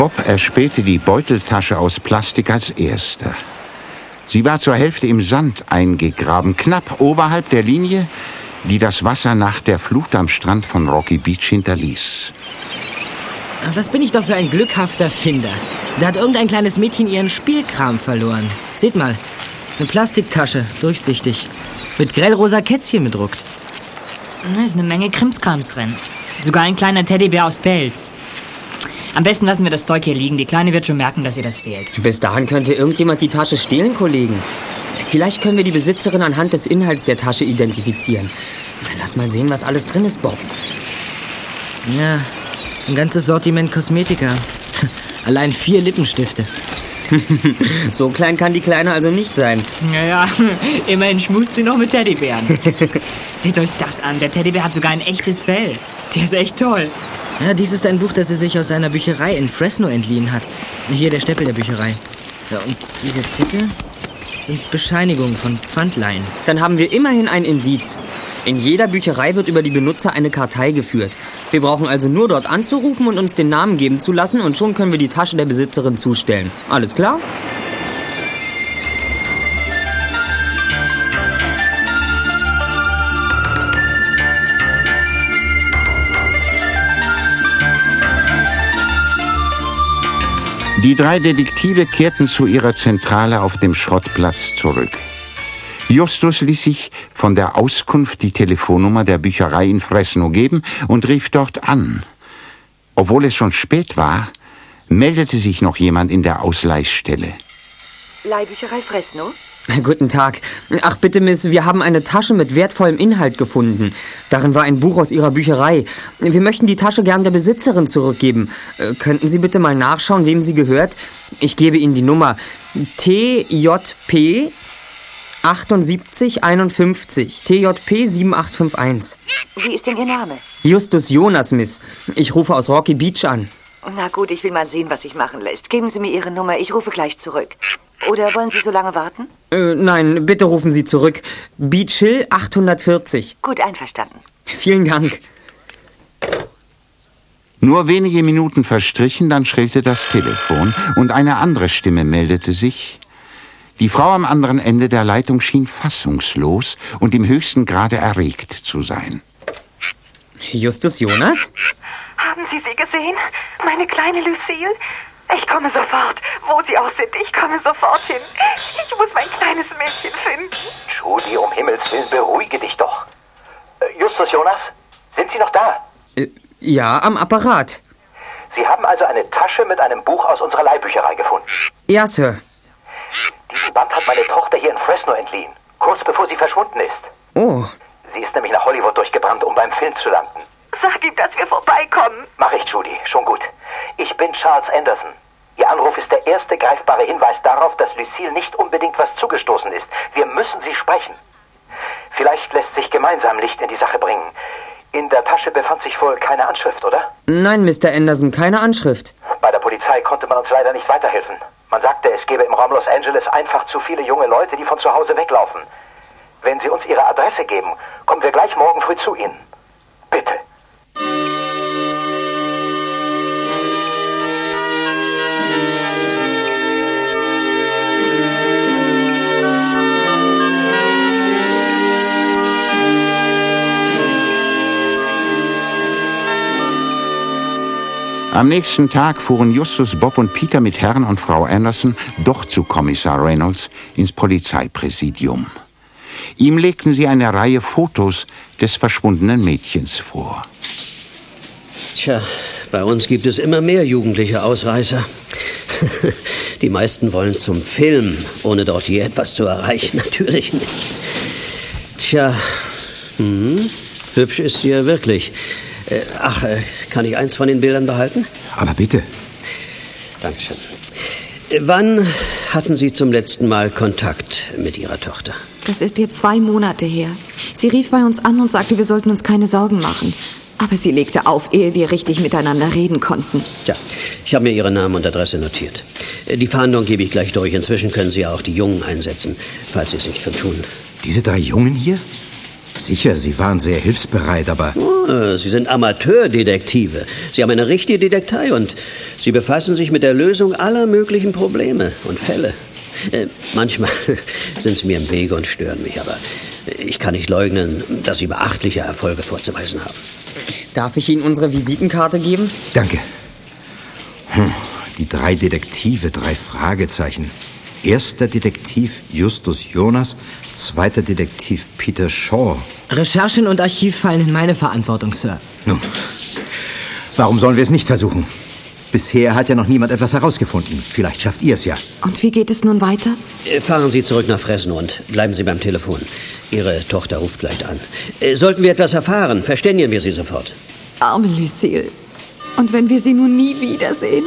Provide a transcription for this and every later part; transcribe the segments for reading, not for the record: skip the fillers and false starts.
Bob erspähte die Beuteltasche aus Plastik als erster. Sie war zur Hälfte im Sand eingegraben, knapp oberhalb der Linie, die das Wasser nach der Flut am Strand von Rocky Beach hinterließ. Was bin ich doch für ein glückhafter Finder. Da hat irgendein kleines Mädchen ihren Spielkram verloren. Seht mal, eine Plastiktasche, durchsichtig, mit grellrosa Kätzchen bedruckt. Da ist eine Menge Krimskrams drin. Sogar ein kleiner Teddybär aus Pelz. Am besten lassen wir das Zeug hier liegen. Die Kleine wird schon merken, dass ihr das fehlt. Bis dahin könnte irgendjemand die Tasche stehlen, Kollegen. Vielleicht können wir die Besitzerin anhand des Inhalts der Tasche identifizieren. Lass mal sehen, was alles drin ist, Bob. Ja, ein ganzes Sortiment Kosmetika. Allein 4 Lippenstifte. So klein kann die Kleine also nicht sein. Naja, immerhin schmust sie noch mit Teddybären. Seht euch das an. Der Teddybär hat sogar ein echtes Fell. Der ist echt toll. Ja, dies ist ein Buch, das sie sich aus einer Bücherei in Fresno entliehen hat. Hier der Stempel der Bücherei. Ja, und diese Zettel sind Bescheinigungen von Pfandleihen. Dann haben wir immerhin ein Indiz. In jeder Bücherei wird über die Benutzer eine Kartei geführt. Wir brauchen also nur dort anzurufen und uns den Namen geben zu lassen und schon können wir die Tasche der Besitzerin zustellen. Alles klar? Die 3 Detektive kehrten zu ihrer Zentrale auf dem Schrottplatz zurück. Justus ließ sich von der Auskunft die Telefonnummer der Bücherei in Fresno geben und rief dort an. Obwohl es schon spät war, meldete sich noch jemand in der Ausleihstelle. Leihbücherei Fresno? Guten Tag. Ach bitte, Miss, wir haben eine Tasche mit wertvollem Inhalt gefunden. Darin war ein Buch aus Ihrer Bücherei. Wir möchten die Tasche gern der Besitzerin zurückgeben. Könnten Sie bitte mal nachschauen, wem sie gehört? Ich gebe Ihnen die Nummer. TJP 7851. TJP 7851. Wie ist denn Ihr Name? Justus Jonas, Miss. Ich rufe aus Rocky Beach an. Na gut, ich will mal sehen, was sich machen lässt. Geben Sie mir Ihre Nummer, ich rufe gleich zurück. Oder wollen Sie so lange warten? Nein, bitte rufen Sie zurück. Beach Hill 840. Gut, einverstanden. Vielen Dank. Nur wenige Minuten verstrichen, dann schrillte das Telefon und eine andere Stimme meldete sich. Die Frau am anderen Ende der Leitung schien fassungslos und im höchsten Grade erregt zu sein. Justus Jonas? Haben Sie sie gesehen? Meine kleine Lucille? Ich komme sofort. Wo Sie auch sind, ich komme sofort hin. Ich muss mein kleines Mädchen finden. Judy, um Himmels Willen, beruhige dich doch. Justus Jonas, sind Sie noch da? Ja, am Apparat. Sie haben also eine Tasche mit einem Buch aus unserer Leihbücherei gefunden? Ja, Sir. Diesen Band hat meine Tochter hier in Fresno entliehen, kurz bevor sie verschwunden ist. Oh. Sie ist nämlich nach Hollywood durchgebrannt, um beim Film zu landen. Sag ihm, dass wir vorbeikommen. Mach ich, Judy, schon gut. Ich bin Charles Anderson. Ihr Anruf ist der erste greifbare Hinweis darauf, dass Lucille nicht unbedingt was zugestoßen ist. Wir müssen sie sprechen. Vielleicht lässt sich gemeinsam Licht in die Sache bringen. In der Tasche befand sich wohl keine Anschrift, oder? Nein, Mr. Anderson, keine Anschrift. Bei der Polizei konnte man uns leider nicht weiterhelfen. Man sagte, es gäbe im Raum Los Angeles einfach zu viele junge Leute, die von zu Hause weglaufen. Wenn Sie uns Ihre Adresse geben, kommen wir gleich morgen früh zu Ihnen. Bitte. Am nächsten Tag fuhren Justus, Bob und Peter mit Herrn und Frau Anderson doch zu Kommissar Reynolds ins Polizeipräsidium. Ihm legten sie eine Reihe Fotos des verschwundenen Mädchens vor. Tja, bei uns gibt es immer mehr jugendliche Ausreißer. Die meisten wollen zum Film, ohne dort je etwas zu erreichen. Natürlich nicht. Tja, hübsch ist sie ja wirklich. Kann ich eins von den Bildern behalten? Aber bitte. Dankeschön. Wann hatten Sie zum letzten Mal Kontakt mit Ihrer Tochter? Das ist jetzt 2 Monate her. Sie rief bei uns an und sagte, wir sollten uns keine Sorgen machen. Aber sie legte auf, ehe wir richtig miteinander reden konnten. Tja, ich habe mir Ihren Namen und Adresse notiert. Die Fahndung gebe ich gleich durch. Inzwischen können Sie ja auch die Jungen einsetzen, falls Sie es nicht schon tun. Diese 3 Jungen hier? Sicher, Sie waren sehr hilfsbereit, aber... Oh, Sie sind Amateurdetektive. Sie haben eine richtige Detektei und Sie befassen sich mit der Lösung aller möglichen Probleme und Fälle. Manchmal sind Sie mir im Wege und stören mich, aber ich kann nicht leugnen, dass Sie beachtliche Erfolge vorzuweisen haben. Darf ich Ihnen unsere Visitenkarte geben? Danke. Die 3 Detektive, 3 Fragezeichen. Erster Detektiv Justus Jonas, zweiter Detektiv Peter Shaw. Recherchen und Archiv fallen in meine Verantwortung, Sir. Nun, warum sollen wir es nicht versuchen? Bisher hat ja noch niemand etwas herausgefunden. Vielleicht schafft ihr es ja. Und wie geht es nun weiter? Fahren Sie zurück nach Fresno und bleiben Sie beim Telefon. Ihre Tochter ruft gleich an. Sollten wir etwas erfahren, verständigen wir Sie sofort. Arme Lucille. Und wenn wir sie nun nie wiedersehen?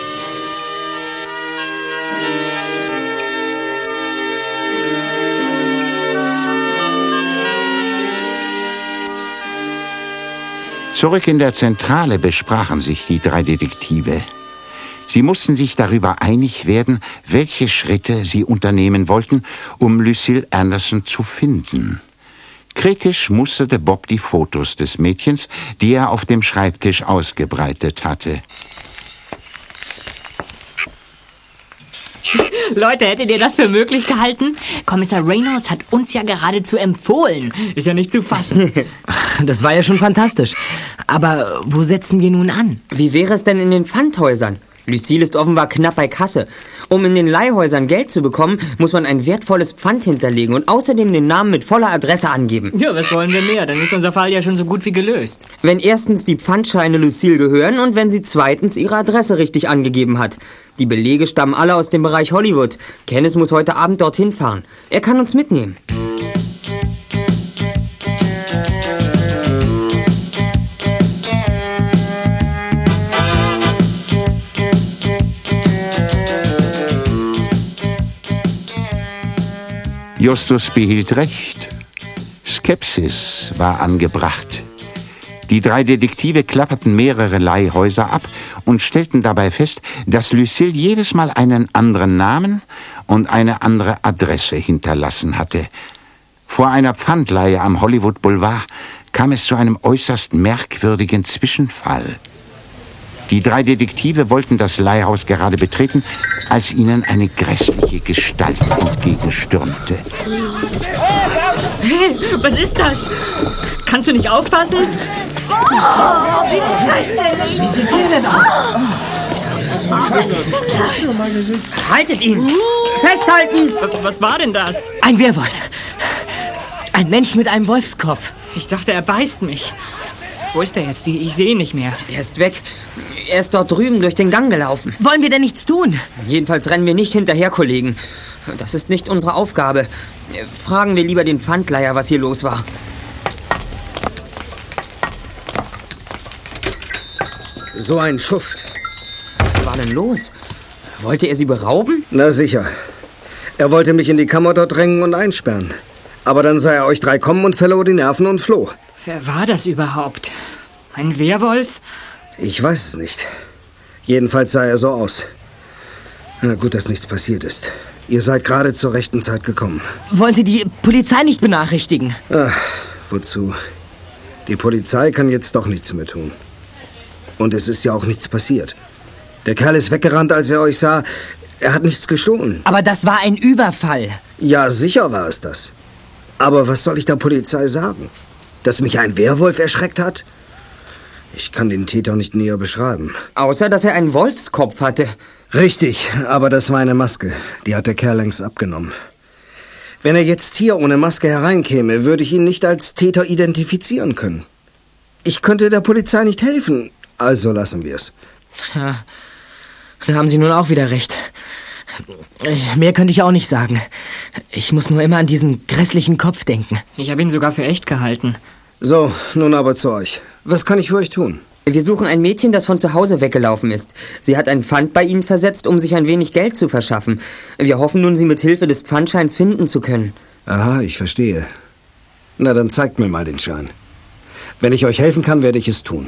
Zurück in der Zentrale besprachen sich die 3 Detektive. Sie mussten sich darüber einig werden, welche Schritte sie unternehmen wollten, um Lucille Anderson zu finden. Kritisch musterte Bob die Fotos des Mädchens, die er auf dem Schreibtisch ausgebreitet hatte. Leute, hättet ihr das für möglich gehalten? Kommissar Reynolds hat uns ja geradezu empfohlen. Ist ja nicht zu fassen. Das war ja schon fantastisch. Aber wo setzen wir nun an? Wie wäre es denn in den Pfandhäusern? Lucille ist offenbar knapp bei Kasse. Um in den Leihhäusern Geld zu bekommen, muss man ein wertvolles Pfand hinterlegen und außerdem den Namen mit voller Adresse angeben. Ja, was wollen wir mehr? Dann ist unser Fall ja schon so gut wie gelöst. Wenn erstens die Pfandscheine Lucille gehören und wenn sie zweitens ihre Adresse richtig angegeben hat. Die Belege stammen alle aus dem Bereich Hollywood. Kenneth muss heute Abend dorthin fahren. Er kann uns mitnehmen. Justus behielt recht. Skepsis war angebracht. Die 3 Detektive klapperten mehrere Leihhäuser ab und stellten dabei fest, dass Lucille jedes Mal einen anderen Namen und eine andere Adresse hinterlassen hatte. Vor einer Pfandleihe am Hollywood Boulevard kam es zu einem äußerst merkwürdigen Zwischenfall. Die 3 Detektive wollten das Leihhaus gerade betreten, als ihnen eine grässliche Gestalt entgegenstürmte. Hey, was ist das? Kannst du nicht aufpassen? Wie sieht der denn aus? Haltet ihn! Festhalten! Was war denn das? Ein Werwolf. Ein Mensch mit einem Wolfskopf. Ich dachte, er beißt mich. Wo ist er jetzt? Ich sehe ihn nicht mehr. Er ist weg. Er ist dort drüben durch den Gang gelaufen. Wollen wir denn nichts tun? Jedenfalls rennen wir nicht hinterher, Kollegen. Das ist nicht unsere Aufgabe. Fragen wir lieber den Pfandleiher, was hier los war. So ein Schuft. Was war denn los? Wollte er sie berauben? Na sicher. Er wollte mich in die Kammer dort drängen und einsperren. Aber dann sah er euch 3 kommen und verlor die Nerven und floh. Wer war das überhaupt? Ein Werwolf? Ich weiß es nicht. Jedenfalls sah er so aus. Na gut, dass nichts passiert ist. Ihr seid gerade zur rechten Zeit gekommen. Wollen Sie die Polizei nicht benachrichtigen? Ach, wozu? Die Polizei kann jetzt doch nichts mehr tun. Und es ist ja auch nichts passiert. Der Kerl ist weggerannt, als er euch sah. Er hat nichts gestohlen. Aber das war ein Überfall. Ja, sicher war es das. Aber was soll ich der Polizei sagen? Dass mich ein Werwolf erschreckt hat? Ich kann den Täter nicht näher beschreiben. Außer, dass er einen Wolfskopf hatte. Richtig, aber das war eine Maske. Die hat der Kerl längst abgenommen. Wenn er jetzt hier ohne Maske hereinkäme, würde ich ihn nicht als Täter identifizieren können. Ich könnte der Polizei nicht helfen, also lassen wir es. Ja, da haben Sie nun auch wieder recht. Mehr könnte ich auch nicht sagen. Ich muss nur immer an diesen grässlichen Kopf denken. Ich habe ihn sogar für echt gehalten. So, nun aber zu euch. Was kann ich für euch tun? Wir suchen ein Mädchen, das von zu Hause weggelaufen ist. Sie hat ein Pfand bei Ihnen versetzt, um sich ein wenig Geld zu verschaffen. Wir hoffen nun, sie mit Hilfe des Pfandscheins finden zu können. Aha, ich verstehe. Na, dann zeigt mir mal den Schein. Wenn ich euch helfen kann, werde ich es tun.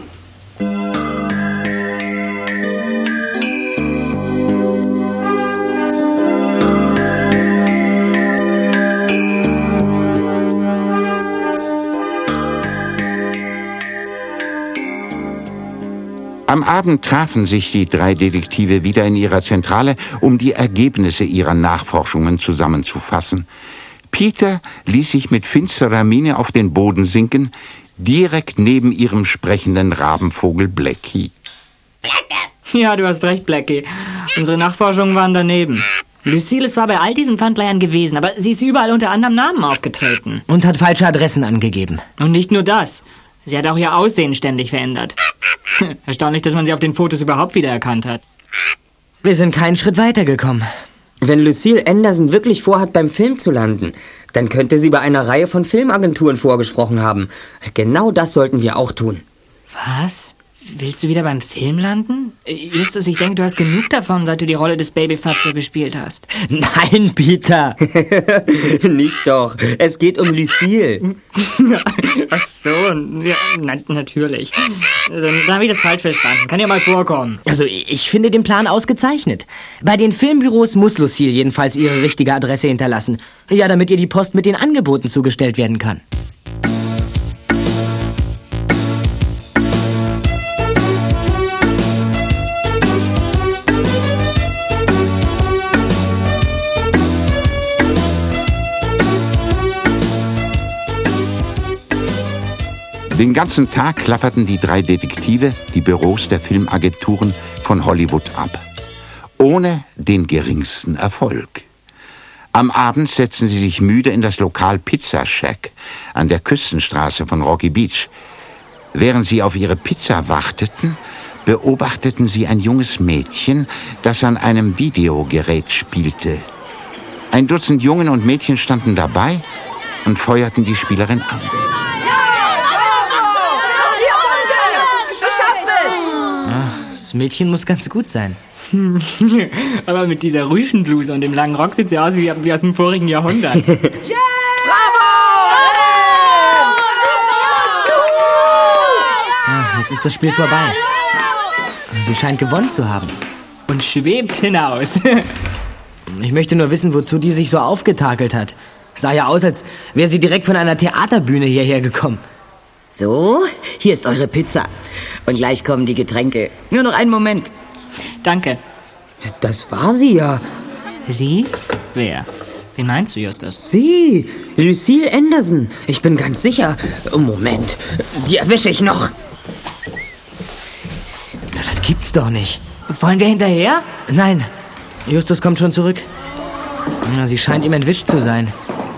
Am Abend trafen sich die 3 Detektive wieder in ihrer Zentrale, um die Ergebnisse ihrer Nachforschungen zusammenzufassen. Peter ließ sich mit finsterer Miene auf den Boden sinken, direkt neben ihrem sprechenden Rabenvogel Blackie. Ja, du hast recht, Blackie. Unsere Nachforschungen waren daneben. Lucille ist zwar bei all diesen Pfandleiern gewesen, aber sie ist überall unter anderem Namen aufgetreten. Und hat falsche Adressen angegeben. Und nicht nur das. Sie hat auch ihr Aussehen ständig verändert. Erstaunlich, dass man sie auf den Fotos überhaupt wiedererkannt hat. Wir sind keinen Schritt weitergekommen. Wenn Lucille Anderson wirklich vorhat, beim Film zu landen, dann könnte sie bei einer Reihe von Filmagenturen vorgesprochen haben. Genau das sollten wir auch tun. Was? Willst du wieder beim Film landen? Justus, ich denke, du hast genug davon, seit du die Rolle des Babyfatso gespielt hast. Nein, Peter. Nicht doch. Es geht um Lucille. Ach so, ja, natürlich. Dann habe ich das falsch verstanden. Kann ja mal vorkommen. Also, ich finde den Plan ausgezeichnet. Bei den Filmbüros muss Lucille jedenfalls ihre richtige Adresse hinterlassen. Ja, damit ihr die Post mit den Angeboten zugestellt werden kann. Den ganzen Tag klapperten die 3 Detektive die Büros der Filmagenturen von Hollywood ab. Ohne den geringsten Erfolg. Am Abend setzten sie sich müde in das Lokal Pizza Shack an der Küstenstraße von Rocky Beach. Während sie auf ihre Pizza warteten, beobachteten sie ein junges Mädchen, das an einem Videogerät spielte. Ein Dutzend Jungen und Mädchen standen dabei und feuerten die Spielerin an. Das Mädchen muss ganz gut sein. Aber mit dieser Rüschenbluse und dem langen Rock sieht sie aus wie aus dem vorigen Jahrhundert. Bravo! Jetzt ist das Spiel vorbei. Sie scheint gewonnen zu haben. Und schwebt hinaus. Ich möchte nur wissen, wozu die sich so aufgetakelt hat. Sah ja aus, als wäre sie direkt von einer Theaterbühne hierher gekommen. So, hier ist eure Pizza. Und gleich kommen die Getränke. Nur noch einen Moment. Danke. Das war sie ja. Sie? Wer? Wen meinst du, Justus? Sie, Lucille Anderson. Ich bin ganz sicher. Moment, die erwische ich noch. Das gibt's doch nicht. Wollen wir hinterher? Nein, Justus kommt schon zurück. Na, sie scheint ihm entwischt zu sein.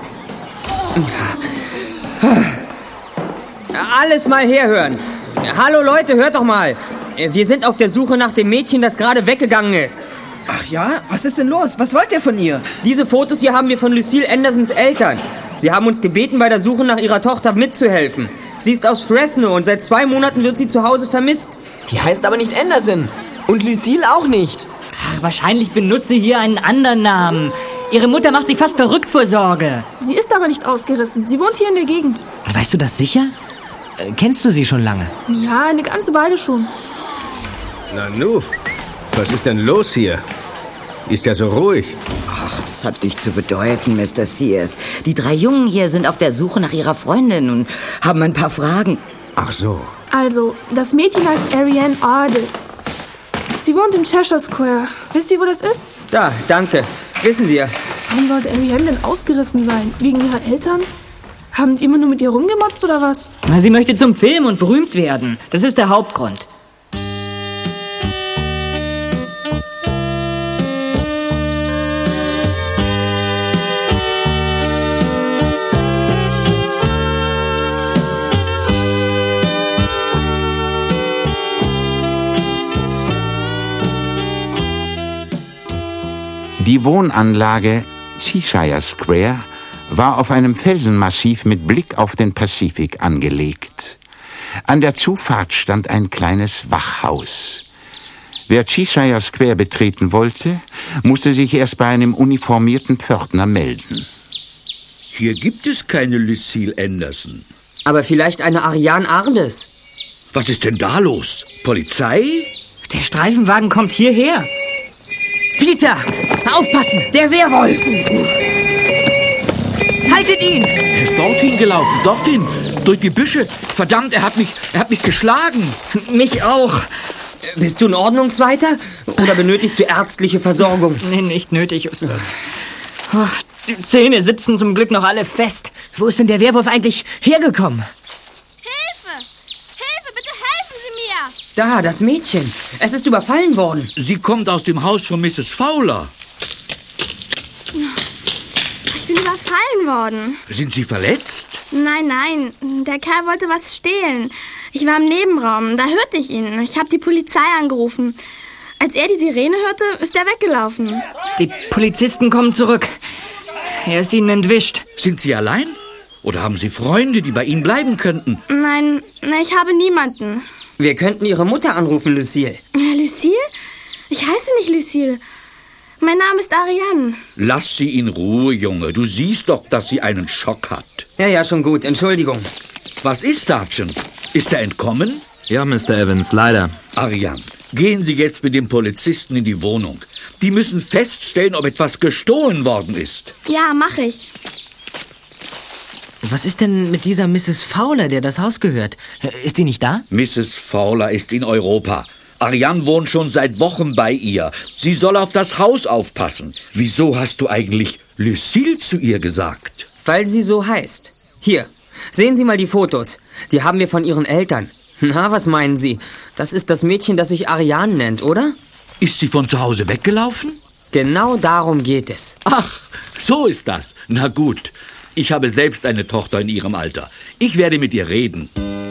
Alles mal herhören. Hallo Leute, hört doch mal. Wir sind auf der Suche nach dem Mädchen, das gerade weggegangen ist. Ach ja? Was ist denn los? Was wollt ihr von ihr? Diese Fotos hier haben wir von Lucille Andersons Eltern. Sie haben uns gebeten, bei der Suche nach ihrer Tochter mitzuhelfen. Sie ist aus Fresno und seit 2 Monaten wird sie zu Hause vermisst. Die heißt aber nicht Anderson. Und Lucille auch nicht. Ach, wahrscheinlich benutzt sie hier einen anderen Namen. Ihre Mutter macht sich fast verrückt vor Sorge. Sie ist aber nicht ausgerissen. Sie wohnt hier in der Gegend. Weißt du das sicher? Kennst du sie schon lange? Ja, eine ganze Weile schon. Nanu, was ist denn los hier? Ist ja so ruhig. Ach, das hat nichts zu bedeuten, Mr. Sears. Die 3 Jungen hier sind auf der Suche nach ihrer Freundin und haben ein paar Fragen. Ach so. Also, das Mädchen heißt Ariane Ardis. Sie wohnt im Cheshire Square. Wisst ihr, wo das ist? Da, danke. Wissen wir. Warum sollte Ariane denn ausgerissen sein? Wegen ihrer Eltern? Haben die immer nur mit ihr rumgemotzt oder was? Na, sie möchte zum Film und berühmt werden. Das ist der Hauptgrund. Die Wohnanlage Cheshire Square war auf einem Felsenmassiv mit Blick auf den Pazifik angelegt. An der Zufahrt stand ein kleines Wachhaus. Wer Cheshire Square betreten wollte, musste sich erst bei einem uniformierten Pförtner melden. Hier gibt es keine Lucille Anderson. Aber vielleicht eine Ariane Ardis. Was ist denn da los? Polizei? Der Streifenwagen kommt hierher. Peter, aufpassen, der Werwolf! Haltet ihn! Er ist dorthin gelaufen, dorthin, durch die Büsche. Verdammt, er hat mich geschlagen. Mich auch. Bist du in Ordnung, Zweiter? Oder benötigst du ärztliche Versorgung? Nee, nicht nötig, Justus. Oh, die Zähne sitzen zum Glück noch alle fest. Wo ist denn der Werwolf eigentlich hergekommen? Hilfe! Hilfe, bitte helfen Sie mir! Da, das Mädchen. Es ist überfallen worden. Sie kommt aus dem Haus von Mrs. Fowler. Ich bin überfallen worden. Sind Sie verletzt? Nein, der Kerl wollte was stehlen. Ich war im Nebenraum, da hörte ich ihn. Ich habe die Polizei angerufen. Als er die Sirene hörte, ist er weggelaufen. Die Polizisten kommen zurück. Er ist ihnen entwischt. Sind Sie allein? Oder haben Sie Freunde, die bei Ihnen bleiben könnten? Nein, ich habe niemanden. Wir könnten Ihre Mutter anrufen, Lucille. Lucille? Ich heiße nicht Lucille. Mein Name ist Ariane. Lass sie in Ruhe, Junge. Du siehst doch, dass sie einen Schock hat. Ja, schon gut. Entschuldigung. Was ist, Sergeant? Ist er entkommen? Ja, Mr. Evans, leider. Ariane, gehen Sie jetzt mit dem Polizisten in die Wohnung. Die müssen feststellen, ob etwas gestohlen worden ist. Ja, mache ich. Was ist denn mit dieser Mrs. Fowler, der das Haus gehört? Ist die nicht da? Mrs. Fowler ist in Europa. Ariane wohnt schon seit Wochen bei ihr. Sie soll auf das Haus aufpassen. Wieso hast du eigentlich Lucille zu ihr gesagt? Weil sie so heißt. Hier, sehen Sie mal die Fotos. Die haben wir von ihren Eltern. Na, was meinen Sie? Das ist das Mädchen, das sich Ariane nennt, oder? Ist sie von zu Hause weggelaufen? Genau darum geht es. Ach, so ist das. Na gut. Ich habe selbst eine Tochter in ihrem Alter. Ich werde mit ihr reden.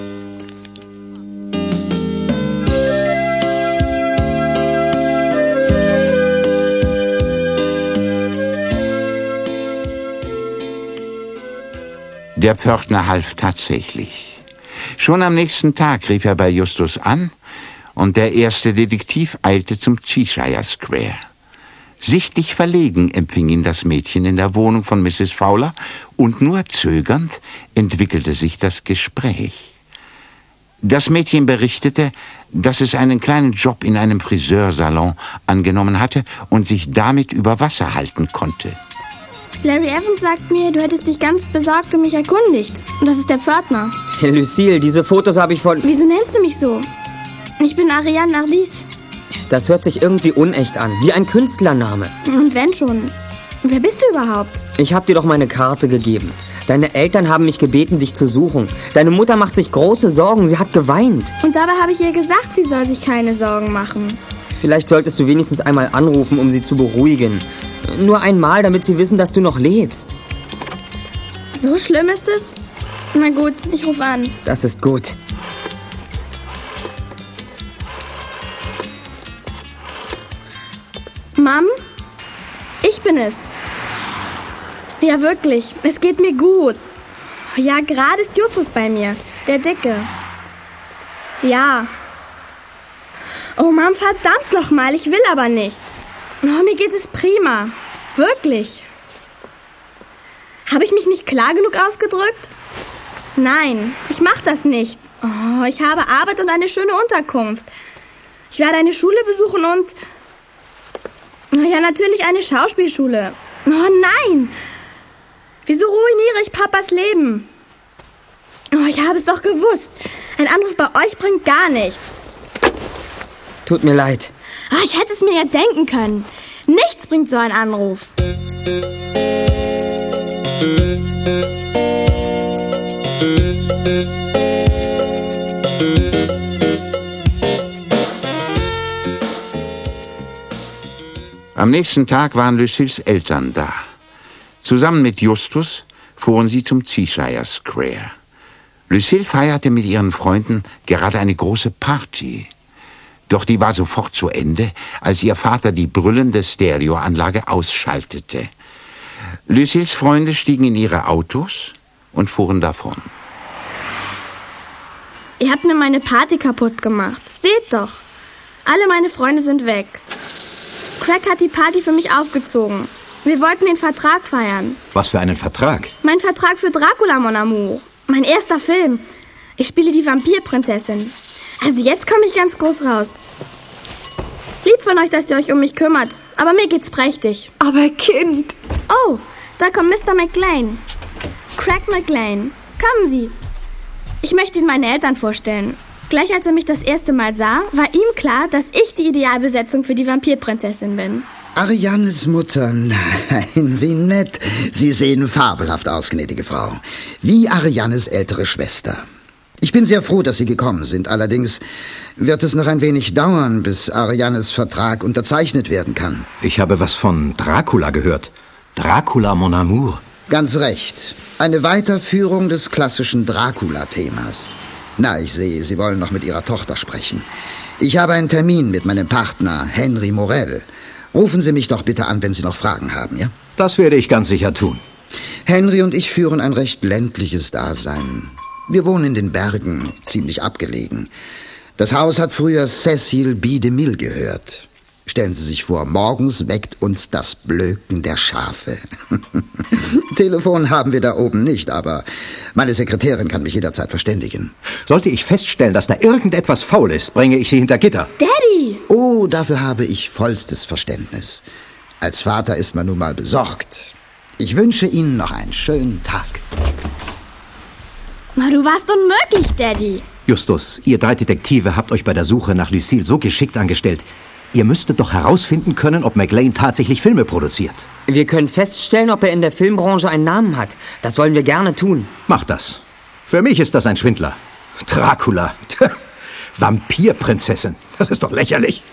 Der Pförtner half tatsächlich. Schon am nächsten Tag rief er bei Justus an und der erste Detektiv eilte zum Cheshire Square. Sichtlich verlegen empfing ihn das Mädchen in der Wohnung von Mrs. Fowler und nur zögernd entwickelte sich das Gespräch. Das Mädchen berichtete, dass es einen kleinen Job in einem Friseursalon angenommen hatte und sich damit über Wasser halten konnte. Larry Evans sagt mir, du hättest dich ganz besorgt um mich erkundigt. Und das ist der Pförtner. Hey, Lucille, diese Fotos habe ich von... Wieso nennst du mich so? Ich bin Ariane Nardis. Das hört sich irgendwie unecht an, wie ein Künstlername. Und wenn schon. Wer bist du überhaupt? Ich habe dir doch meine Karte gegeben. Deine Eltern haben mich gebeten, dich zu suchen. Deine Mutter macht sich große Sorgen, sie hat geweint. Und dabei habe ich ihr gesagt, sie soll sich keine Sorgen machen. Vielleicht solltest du wenigstens einmal anrufen, um sie zu beruhigen. Nur einmal, damit sie wissen, dass du noch lebst. So schlimm ist es? Na gut, ich rufe an. Das ist gut. Mom? Ich bin es. Ja, wirklich. Es geht mir gut. Ja, gerade ist Justus bei mir. Der Dicke. Ja. Oh, Mom, verdammt nochmal. Ich will aber nicht. Oh, mir geht es prima. Wirklich. Habe ich mich nicht klar genug ausgedrückt? Nein, ich mache das nicht. Oh, ich habe Arbeit und eine schöne Unterkunft. Ich werde eine Schule besuchen und... Ja, natürlich eine Schauspielschule. Oh nein! Wieso ruiniere ich Papas Leben? Oh, ich habe es doch gewusst. Ein Anruf bei euch bringt gar nichts. Tut mir leid. Oh, ich hätte es mir ja denken können. Nichts bringt so ein Anruf. Am nächsten Tag waren Lucilles Eltern da. Zusammen mit Justus fuhren sie zum Cheshire Square. Lucille feierte mit ihren Freunden gerade eine große Party. Doch die war sofort zu Ende, als ihr Vater die brüllende Stereoanlage ausschaltete. Lucilles Freunde stiegen in ihre Autos und fuhren davon. Ihr habt mir meine Party kaputt gemacht. Seht doch. Alle meine Freunde sind weg. Craig hat die Party für mich aufgezogen. Wir wollten den Vertrag feiern. Was für einen Vertrag? Mein Vertrag für Dracula, mon amour. Mein erster Film. Ich spiele die Vampirprinzessin. Also jetzt komme ich ganz groß raus. Lieb von euch, dass ihr euch um mich kümmert. Aber mir geht's prächtig. Aber Kind... Oh, da kommt Mr. McLean. Craig McLean. Kommen Sie. Ich möchte Ihnen meine Eltern vorstellen. Gleich als er mich das erste Mal sah, war ihm klar, dass ich die Idealbesetzung für die Vampirprinzessin bin. Arianes Mutter, nein, wie nett. Sie sehen fabelhaft aus, gnädige Frau. Wie Arianes ältere Schwester. Ich bin sehr froh, dass Sie gekommen sind. Allerdings wird es noch ein wenig dauern, bis Arianes Vertrag unterzeichnet werden kann. Ich habe was von Dracula gehört. Dracula, mon amour. Ganz recht. Eine Weiterführung des klassischen Dracula-Themas. Na, ich sehe, Sie wollen noch mit Ihrer Tochter sprechen. Ich habe einen Termin mit meinem Partner, Henry Morel. Rufen Sie mich doch bitte an, wenn Sie noch Fragen haben, ja? Das werde ich ganz sicher tun. Henry und ich führen ein recht ländliches Dasein. Wir wohnen in den Bergen, ziemlich abgelegen. Das Haus hat früher Cecil B. DeMille gehört. Stellen Sie sich vor, morgens weckt uns das Blöken der Schafe. Telefon haben wir da oben nicht, aber meine Sekretärin kann mich jederzeit verständigen. Sollte ich feststellen, dass da irgendetwas faul ist, bringe ich Sie hinter Gitter. Daddy! Oh, dafür habe ich vollstes Verständnis. Als Vater ist man nun mal besorgt. Ich wünsche Ihnen noch einen schönen Tag. Na, du warst unmöglich, Daddy. Justus, ihr 3 Detektive habt euch bei der Suche nach Lucille so geschickt angestellt. Ihr müsstet doch herausfinden können, ob McLean tatsächlich Filme produziert. Wir können feststellen, ob er in der Filmbranche einen Namen hat. Das wollen wir gerne tun. Macht das. Für mich ist das ein Schwindler. Dracula. Vampirprinzessin. Das ist doch lächerlich.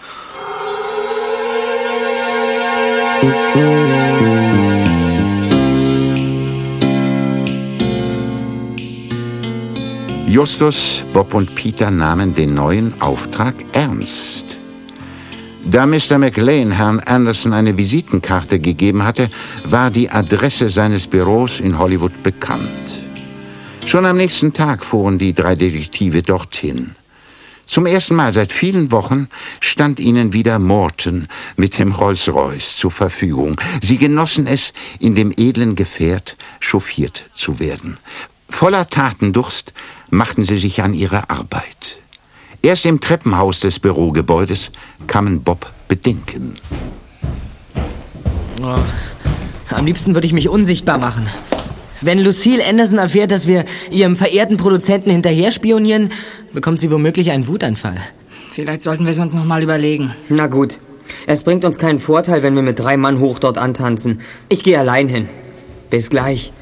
Justus, Bob und Peter nahmen den neuen Auftrag ernst. Da Mr. McLean Herrn Anderson eine Visitenkarte gegeben hatte, war die Adresse seines Büros in Hollywood bekannt. Schon am nächsten Tag fuhren die 3 Detektive dorthin. Zum ersten Mal seit vielen Wochen stand ihnen wieder Morton mit dem Rolls-Royce zur Verfügung. Sie genossen es, in dem edlen Gefährt chauffiert zu werden. Voller Tatendurst machten sie sich an ihre Arbeit. Erst im Treppenhaus des Bürogebäudes kamen Bob Bedenken. Oh, am liebsten würde ich mich unsichtbar machen. Wenn Lucille Anderson erfährt, dass wir ihrem verehrten Produzenten hinterher spionieren, bekommt sie womöglich einen Wutanfall. Vielleicht sollten wir es uns noch mal überlegen. Na gut. Es bringt uns keinen Vorteil, wenn wir mit 3 Mann hoch dort antanzen. Ich gehe allein hin. Bis gleich.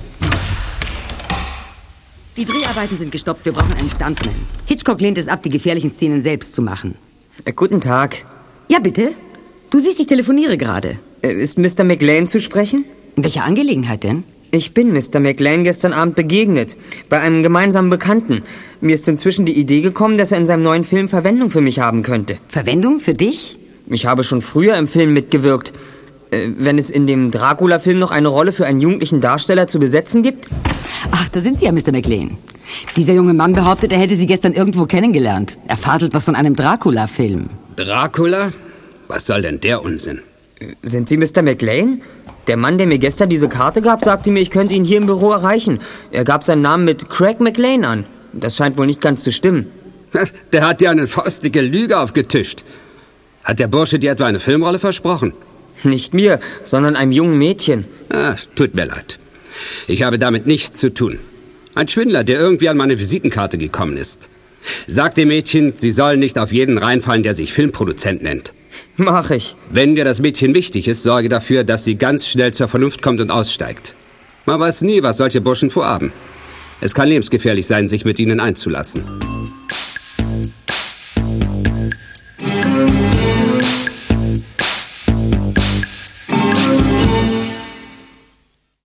Die Dreharbeiten sind gestoppt. Wir brauchen einen Stuntman. Hitchcock lehnt es ab, die gefährlichen Szenen selbst zu machen. Guten Tag. Ja, bitte? Du siehst, ich telefoniere gerade. Ist Mr. McLean zu sprechen? In welcher Angelegenheit denn? Ich bin Mr. McLean gestern Abend begegnet. Bei einem gemeinsamen Bekannten. Mir ist inzwischen die Idee gekommen, dass er in seinem neuen Film Verwendung für mich haben könnte. Verwendung für dich? Ich habe schon früher im Film mitgewirkt. Wenn es in dem Dracula-Film noch eine Rolle für einen jugendlichen Darsteller zu besetzen gibt? Ach, da sind Sie ja, Mr. McLean. Dieser junge Mann behauptet, er hätte Sie gestern irgendwo kennengelernt. Er fadelt was von einem Dracula-Film. Dracula? Was soll denn der Unsinn? Sind Sie Mr. McLean? Der Mann, der mir gestern diese Karte gab, sagte mir, ich könnte ihn hier im Büro erreichen. Er gab seinen Namen mit Craig McLean an. Das scheint wohl nicht ganz zu stimmen. Der hat dir eine faustige Lüge aufgetischt. Hat der Bursche dir etwa eine Filmrolle versprochen? Nicht mir, sondern einem jungen Mädchen. Tut mir leid. Ich habe damit nichts zu tun. Ein Schwindler, der irgendwie an meine Visitenkarte gekommen ist. Sag dem Mädchen, sie soll nicht auf jeden reinfallen, der sich Filmproduzent nennt. Mach ich. Wenn dir das Mädchen wichtig ist, sorge dafür, dass sie ganz schnell zur Vernunft kommt und aussteigt. Man weiß nie, was solche Burschen vorhaben. Es kann lebensgefährlich sein, sich mit ihnen einzulassen.